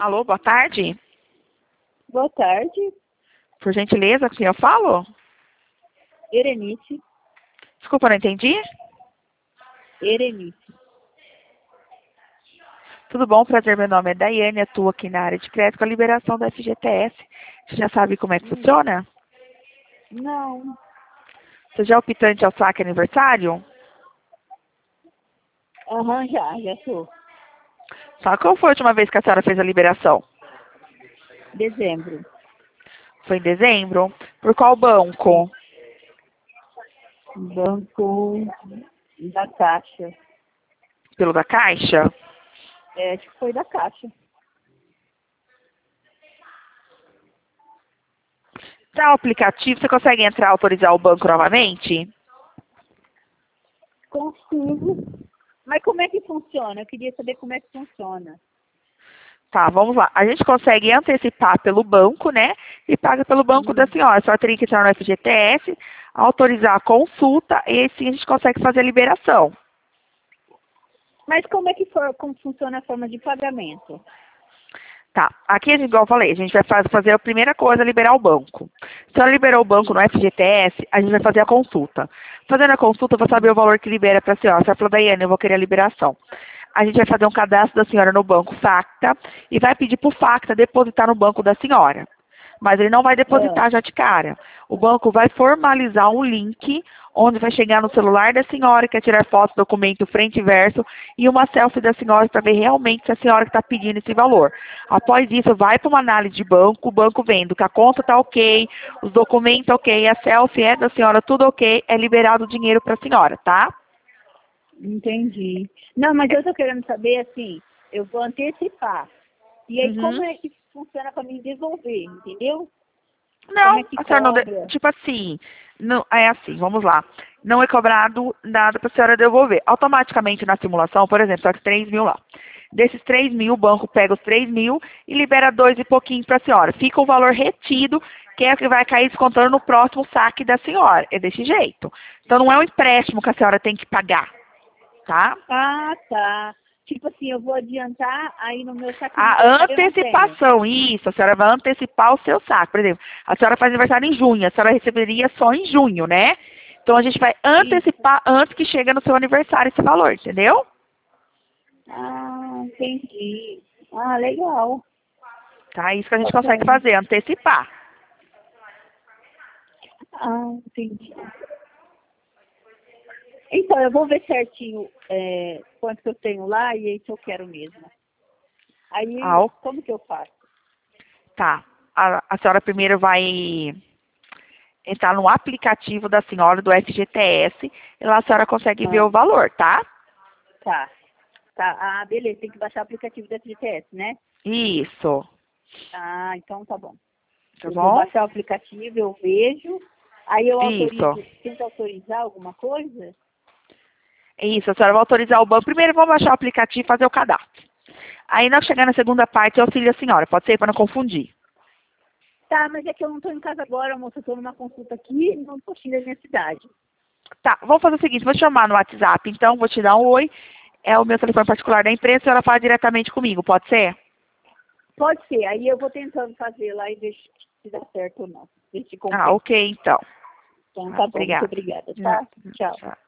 Alô, boa tarde. Boa tarde, Por gentileza, com quem eu falo? Erenice. Desculpa, não entendi. Erenice. Tudo bom? Prazer, meu nome é Daiane, atuo aqui na área de crédito com a liberação da FGTS. Você já sabe como é que funciona? Não. Você já é optante ao saque aniversário? Aham, já sou. Só qual foi a última vez que a senhora fez a liberação? Dezembro. Foi em dezembro? Por qual Sim. banco? Banco da Caixa. Pelo da Caixa? Acho que foi da Caixa. Tá o aplicativo, você consegue entrar e autorizar o banco novamente? Consigo. Mas como é que funciona? Eu queria saber como é que funciona. Tá, vamos lá. A gente consegue antecipar pelo banco, né? E paga pelo banco da senhora. A senhora teria que entrar no FGTS, autorizar a consulta e assim a gente consegue fazer a liberação. Mas como funciona a forma de pagamento? Tá, aqui, igual eu falei, a gente vai fazer a primeira coisa, liberar o banco. Se a senhora liberou o banco no FGTS, a gente vai fazer a consulta. Fazendo a consulta, eu vou saber o valor que libera para a senhora. A senhora falou, Daiane, eu vou querer a liberação. A gente vai fazer um cadastro da senhora no banco Facta e vai pedir para o Facta depositar no banco da senhora. Mas ele não vai depositar já de cara. O banco vai formalizar um link onde vai chegar no celular da senhora, que é tirar foto, documento, frente e verso, e uma selfie da senhora para ver realmente se a senhora que está pedindo esse valor. Após isso, vai para uma análise de banco, o banco vendo que a conta está ok, os documentos ok, a selfie é da senhora, tudo ok, é liberado o dinheiro para a senhora, tá? Entendi. Não, mas eu tô querendo saber, assim, eu vou antecipar. E aí, como Uhum. é que funciona para me devolver, entendeu? Como é Não, que a senhora não. cobra? Tipo assim, não, é assim, vamos lá. Não é cobrado nada para a senhora devolver. Automaticamente na simulação, por exemplo, está 3 mil lá. Desses 3 mil, o banco pega os 3 mil e libera 2 e pouquinho para a senhora. Fica o valor retido, que é o que vai cair descontando no próximo saque da senhora. É desse jeito. Então não é um empréstimo que a senhora tem que pagar, tá? Ah, tá. Tipo assim, eu vou adiantar, aí no meu saque A aniversário eu não tenho. antecipação, isso, a senhora vai antecipar o seu saque. Por exemplo, a senhora faz aniversário em junho, a senhora receberia só em junho, né? Então a gente vai Isso. antecipar antes que chegue no seu aniversário esse valor, entendeu? Ah, entendi. Ah, legal. Tá? Isso que a gente consegue Bacana. fazer, antecipar. Ah, entendi. Então, eu vou ver certinho quanto que eu tenho lá e aí se eu quero mesmo. Ah, Aí, como que eu faço? tá. A senhora primeiro vai entrar no aplicativo da senhora do FGTS e lá a senhora consegue ver Ah, o valor, tá? tá. Tá. Ah, beleza. Tem que baixar o aplicativo da FGTS, né? Isso. Ah, então tá bom. Tá Eu vou bom? baixar o aplicativo, eu vejo. Aí eu Isso. autorizo, tento autorizar alguma coisa? Isso, a senhora vai autorizar o banco. Primeiro vamos baixar o aplicativo e fazer o cadastro. Aí, nós chegar na segunda parte, eu auxilio a senhora. Pode ser para não confundir. Tá, mas é que eu não tô em casa agora, moça. Eu tô numa consulta aqui no postinho da minha cidade. Tá, vamos fazer o seguinte. Vou te chamar no WhatsApp, então. Vou te dar um oi. É o meu telefone particular da empresa. A senhora fala diretamente comigo. Pode ser? Pode ser. Aí eu vou tentando fazer lá e ver se dá certo ou não. Ver se Ah, compensa. ok, então. Então Ah, tá bom. Muito obrigada. obrigada, Nada, tá? Tchau. tchau.